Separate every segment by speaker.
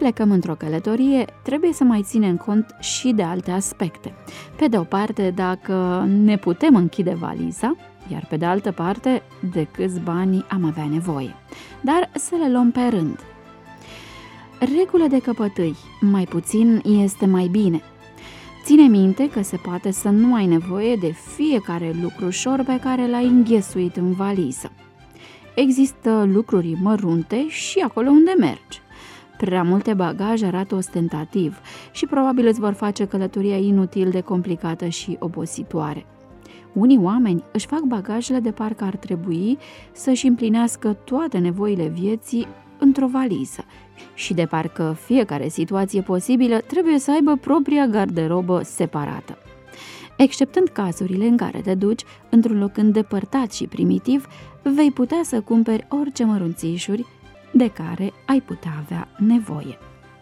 Speaker 1: plecăm într-o călătorie, trebuie să mai ținem cont și de alte aspecte. Pe de o parte, dacă ne putem închide valiza, iar pe de altă parte, de câți bani am avea nevoie. Dar să le luăm pe rând. Regulă de căpătâi, mai puțin este mai bine. Ține minte că se poate să nu ai nevoie de fiecare lucru ușor pe care l-ai înghesuit în valiză. Există lucruri mărunte și acolo unde mergi. Prea multe bagaje arată ostentativ și probabil îți vor face călătoria inutil de complicată și obositoare. Unii oameni își fac bagajele de parcă ar trebui să-și împlinească toate nevoile vieții într-o valiză și de parcă fiecare situație posibilă trebuie să aibă propria garderobă separată. Exceptând cazurile în care te duci într-un loc îndepărtat și primitiv, vei putea să cumperi orice mărunțișuri de care ai putea avea nevoie.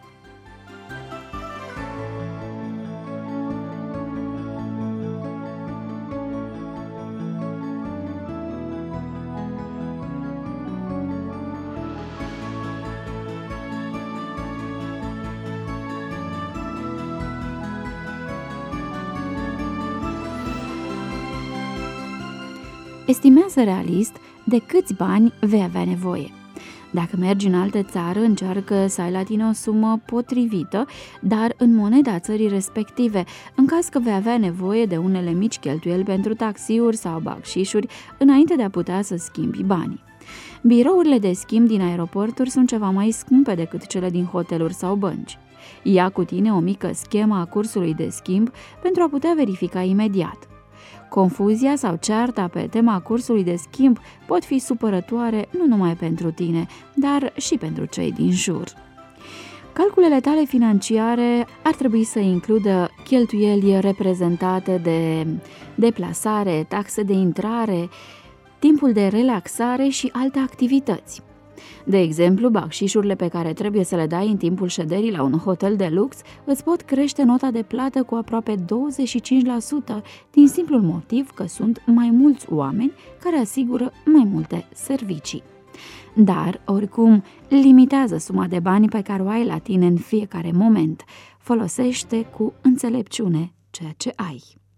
Speaker 1: Estimează realist de câți bani vei avea nevoie. Dacă mergi în altă țară, încearcă să ai la tine o sumă potrivită, dar în moneda țării respective, în caz că vei avea nevoie de unele mici cheltuieli pentru taxiuri sau bacșișuri, înainte de a putea să schimbi banii. Birourile de schimb din aeroporturi sunt ceva mai scumpe decât cele din hoteluri sau bănci. Ia cu tine o mică schemă a cursului de schimb pentru a putea verifica imediat. Confuzia sau cearta pe tema cursului de schimb pot fi supărătoare nu numai pentru tine, dar și pentru cei din jur. Calculele tale financiare ar trebui să includă cheltuieli reprezentate de deplasare, taxe de intrare, timpul de relaxare și alte activități. De exemplu, bacșișurile pe care trebuie să le dai în timpul șederii la un hotel de lux îți pot crește nota de plată cu aproape 25% din simplul motiv că sunt mai mulți oameni care asigură mai multe servicii. Dar, oricum, limitează suma de bani pe care o ai la tine în fiecare moment. Folosește cu înțelepciune ceea ce ai.